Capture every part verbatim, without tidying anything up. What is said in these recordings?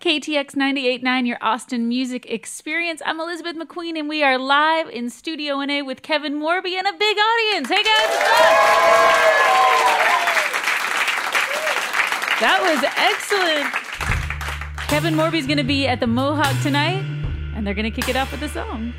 K T X ninety-eight point nine, your Austin music experience. I'm Elizabeth McQueen, and we are live in Studio N A with Kevin Morby and a big audience. Hey, guys, what's up? That was excellent. Kevin Morby's going to be at the Mohawk tonight, and they're going to kick it off with a song.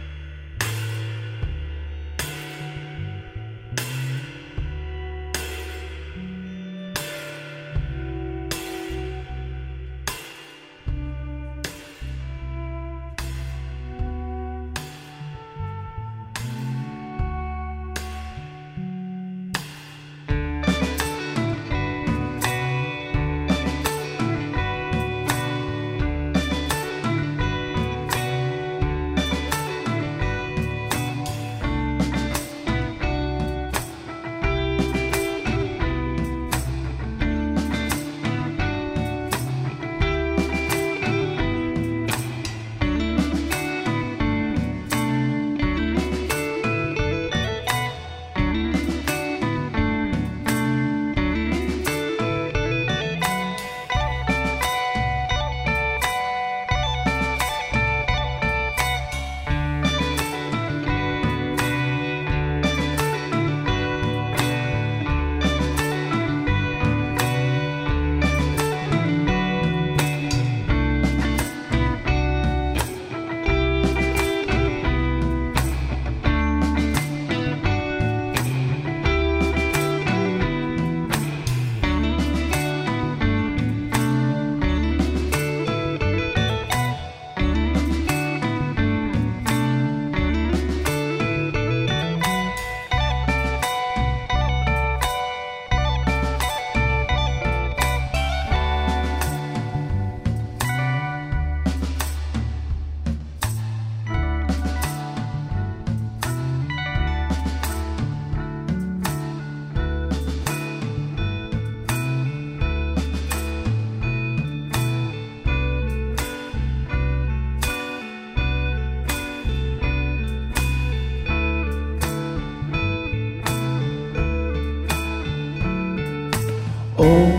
Oh,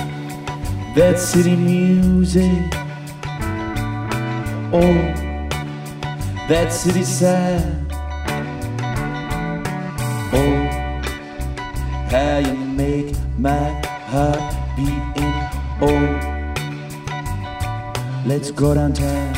that city music. Oh, that city sound. Oh, how you make my heart beating. Oh, let's go downtown.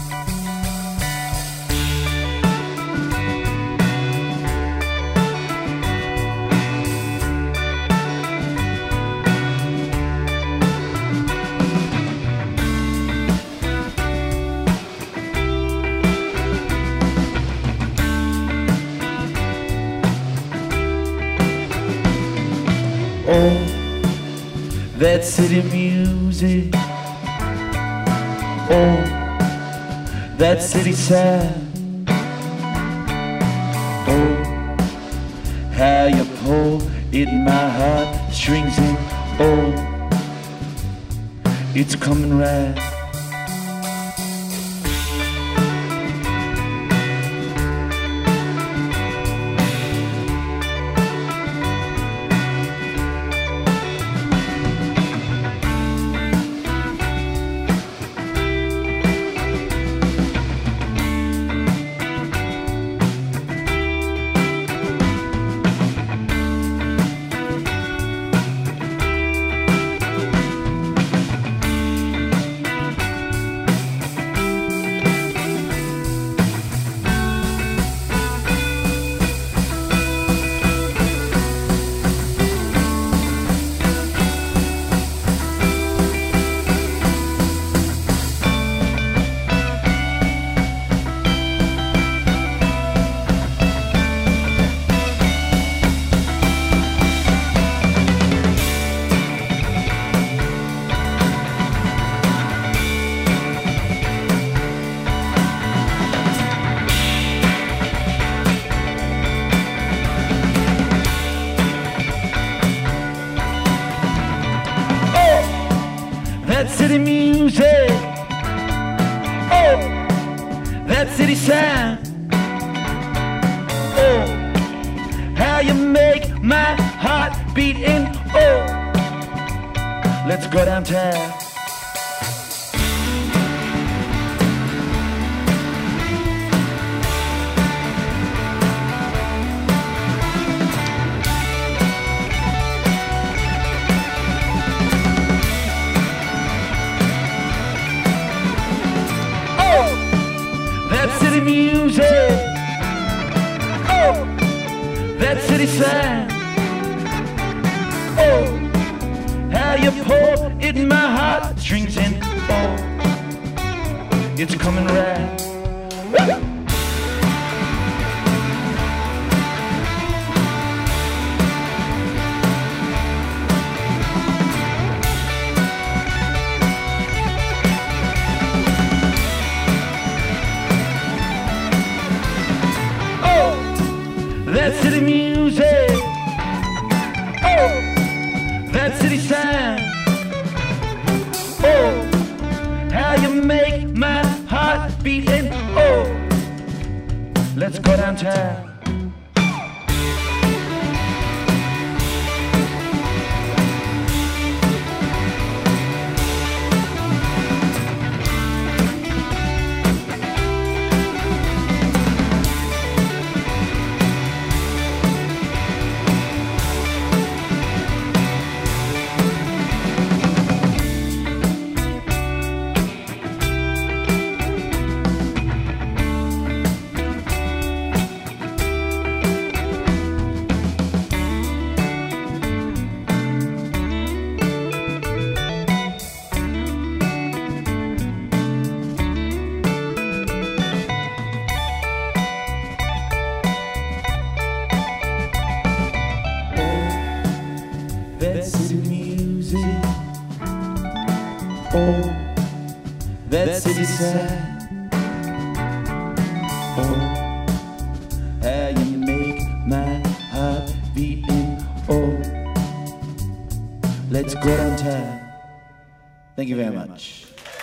Oh, that city music. Oh, that city sound. Oh, how you pull in my heart strings in. Oh, it's coming right. That city music. Oh, that city sound. Oh, how you make my heart beat in. Oh, let's go downtown. city sand. Oh, how you pour it in my heart, strings and oh, it's coming right. Woo! That city music, oh, that city sound, oh, how you make my heart beat and oh, let's go downtown. That city music, oh, that city sound, oh, how you make my heart beating, oh, let's go downtown. Thank you very much.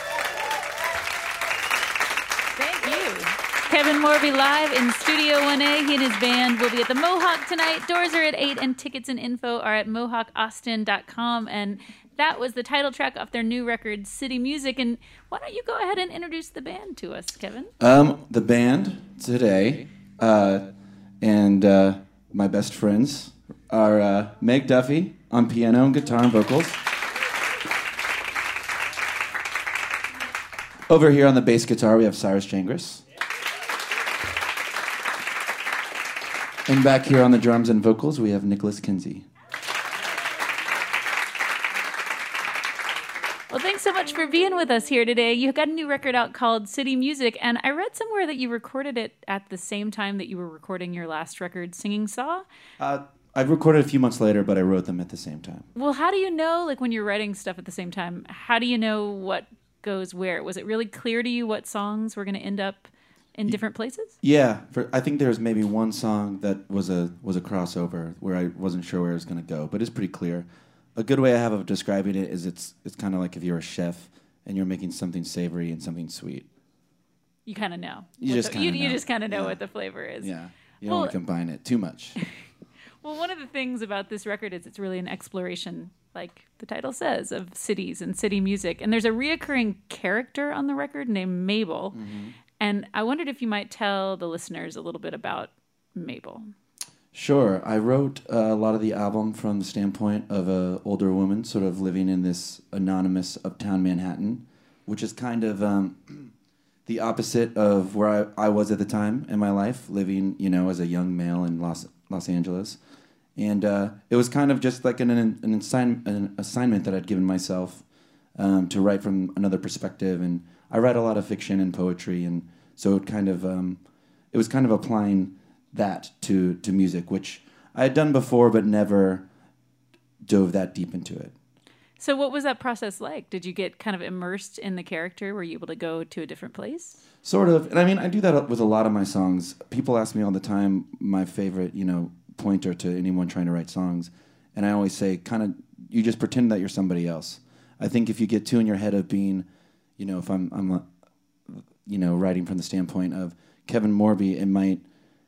Thank you. Kevin Morby live in Studio one A. He and his band will be at the Mohawk tonight. Doors are at eight and tickets and info are at mohawk austin dot com. And that was the title track off their new record, City Music. And why don't you go ahead and introduce the band to us, Kevin? Um, the band today uh, and uh, my best friends are uh, Meg Duffy on piano and guitar and vocals. Over here on the bass guitar, we have Cyrus Jangris. And back here on the drums and vocals, we have Nicholas Kinsey. Well, thanks so much for being with us here today. You got a new record out called City Music, and I read somewhere that you recorded it at the same time that you were recording your last record, Singing Saw. Uh, I recorded a few months later, but I wrote them at the same time. Well, how do you know, like when you're writing stuff at the same time, how do you know what goes where? Was it really clear to you what songs were going to end up in different places? Yeah, for, I think there was maybe one song that was a was a crossover where I wasn't sure where it was going to go, but it's pretty clear. A good way I have of describing it is it's it's kind of like if you're a chef and you're making something savory and something sweet. You kind of know. You just kind you, of know. You just kind of know yeah. what the flavor is. Yeah, you don't well, want to combine it too much. Well, one of the things about this record is it's really an exploration, like the title says, of cities and city music. And there's a reoccurring character on the record named Mabel. Mm-hmm. And I wondered if you might tell the listeners a little bit about Mabel. Sure. I wrote uh, a lot of the album from the standpoint of an older woman sort of living in this anonymous uptown Manhattan, which is kind of um, the opposite of where I, I was at the time in my life, living, you know, as a young male in Los Los Angeles. And uh, it was kind of just like an, an, an, assign, an assignment that I'd given myself um, to write from another perspective. And I write a lot of fiction and poetry, and so it kind of um, it was kind of applying that to, to music, which I had done before, but never dove that deep into it. So what was that process like? Did you get kind of immersed in the character? Were you able to go to a different place? Sort of. And I mean, I do that with a lot of my songs. People ask me all the time my favorite, you know, pointer to anyone trying to write songs. And I always say, kind of, you just pretend that you're somebody else. I think if you get too in your head of being, you know, if I'm, I'm, a, you know, writing from the standpoint of Kevin Morby, it might,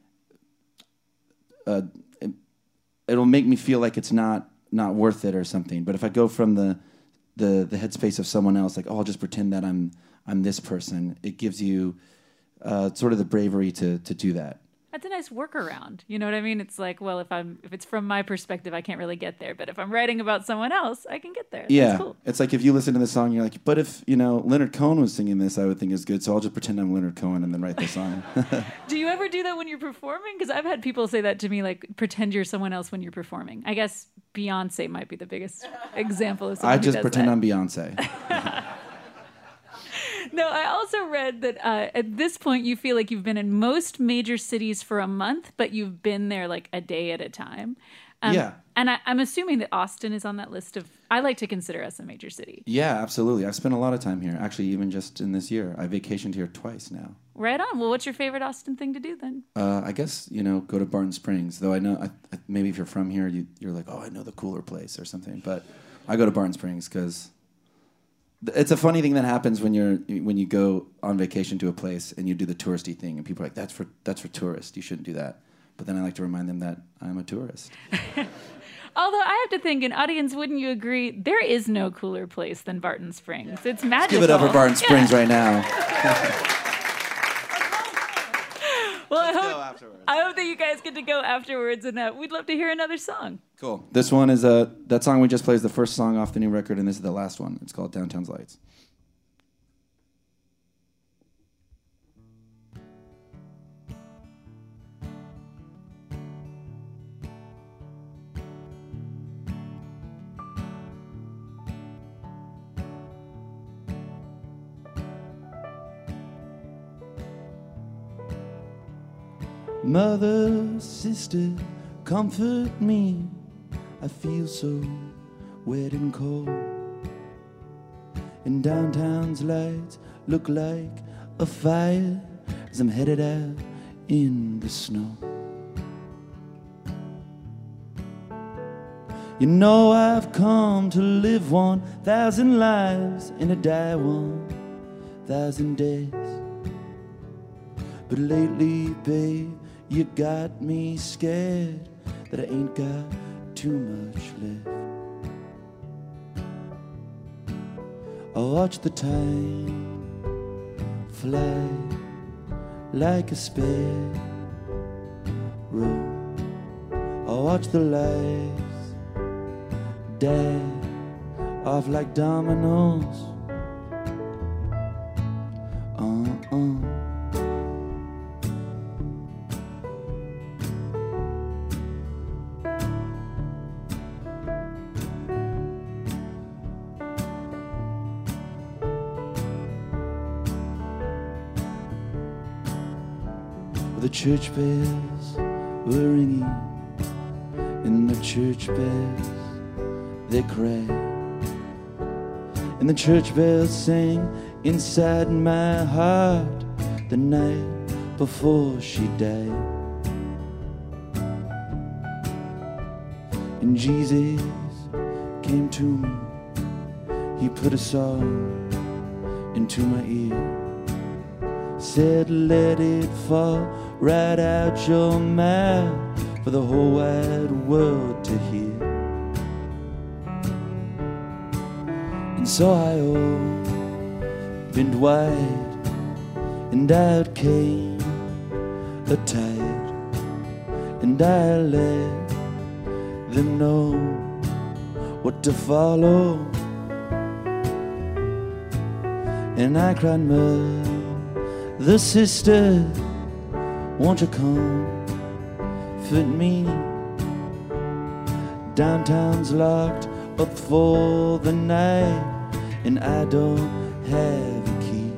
uh, it, it'll make me feel like it's not, not worth it or something. But if I go from the, the, the headspace of someone else, like, oh, I'll just pretend that I'm, I'm this person, it gives you uh, sort of the bravery to, to do that. That's a nice workaround. You know what I mean? It's like, well, if I'm if it's from my perspective, I can't really get there. But if I'm writing about someone else, I can get there. Yeah. That's cool. It's like if you listen to the song, you're like, but if, you know, Leonard Cohen was singing this, I would think it's good. So I'll just pretend I'm Leonard Cohen and then write the song. Do you ever do that when you're performing? Because I've had people say that to me, like, pretend you're someone else when you're performing. I guess Beyonce might be the biggest example of someone I who just does pretend that. I'm Beyonce. No, I also read that uh, at this point you feel like you've been in most major cities for a month, but you've been there like a day at a time. Um, Yeah. And I, I'm assuming that Austin is on that list of, I like to consider us a major city. Yeah, absolutely. I've spent a lot of time here. Actually, even just in this year. I vacationed here twice now. Right on. Well, what's your favorite Austin thing to do then? Uh, I guess, you know, go to Barton Springs. Though I know, I, I, maybe if you're from here, you, you're like, oh, I know the cooler place or something. But I go to Barton Springs because it's a funny thing that happens when you're when you go on vacation to a place and you do the touristy thing, and people are like, that's for that's for tourists. You shouldn't do that. But then I like to remind them that I'm a tourist. Although I have to think, an audience, wouldn't you agree, there is no cooler place than Barton Springs. It's magical. Let's give it up for Barton Springs Yeah. right now. Well, I Let's hope, go afterwards. I hope that you guys get to go afterwards, and uh, we'd love to hear another song. Cool. This one is uh, that song we just played is the first song off the new record, and this is the last one. It's called Downtown's Lights. Mother, sister, comfort me. I feel so wet and cold. And downtown's lights look like a fire as I'm headed out in the snow. You know I've come to live one thousand lives and to die one thousand days. But lately, babe, you got me scared that I ain't got too much left. I watch the time fly like a sparrow. I watch the lights die off like dominoes. Uh-uh. The church bells were ringing, and the church bells, they cried, and the church bells sang inside my heart the night before she died. And Jesus came to me, he put a song into my ear, said let it fall right out your mouth for the whole wide world to hear. And so I opened wide, and out came the tide, and I let them know what to follow. And I cried, Mother, sister, won't you comfort me? Downtown's locked up for the night, and I don't have a key.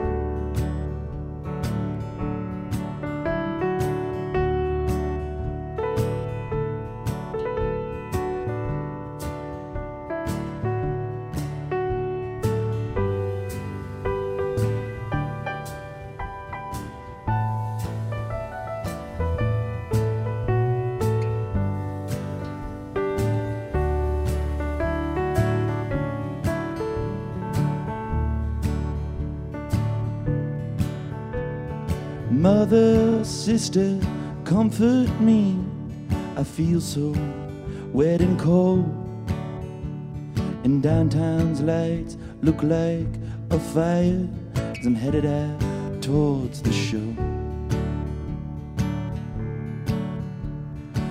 Mother, sister, comfort me. I feel so wet and cold, and downtown's lights look like a fire as I'm headed out towards the show.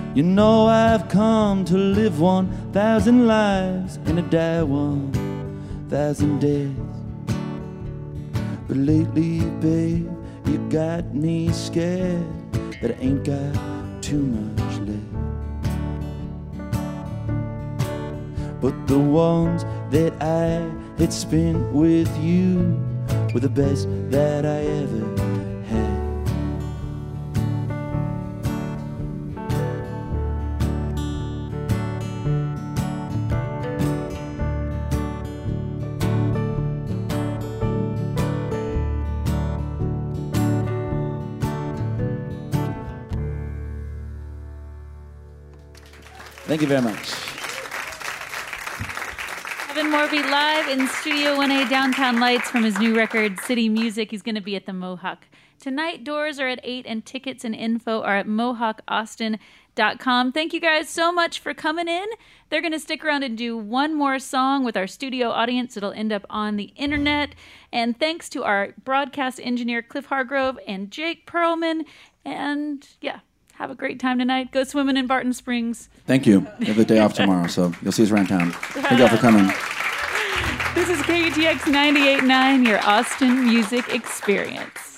You know I've come to live one thousand lives and to die one thousand deaths. But lately, babe, you got me scared that I ain't got too much left. But the ones that I had spent with you were the best that I ever had. Thank you very much. Kevin Morby live in Studio one A, Downtown Lights, from his new record, City Music. He's going to be at the Mohawk tonight. Doors are at eight, and tickets and info are at mohawk austin dot com. Thank you guys so much for coming in. They're going to stick around and do one more song with our studio audience. It'll end up on the internet. And thanks to our broadcast engineer, Cliff Hargrove, and Jake Perlman. And yeah, have a great time tonight. Go swimming in Barton Springs. Thank you. We have the day off tomorrow, so you'll see us around town. Thank y'all for coming. This is K U T X ninety-eight point nine, your Austin Music Experience.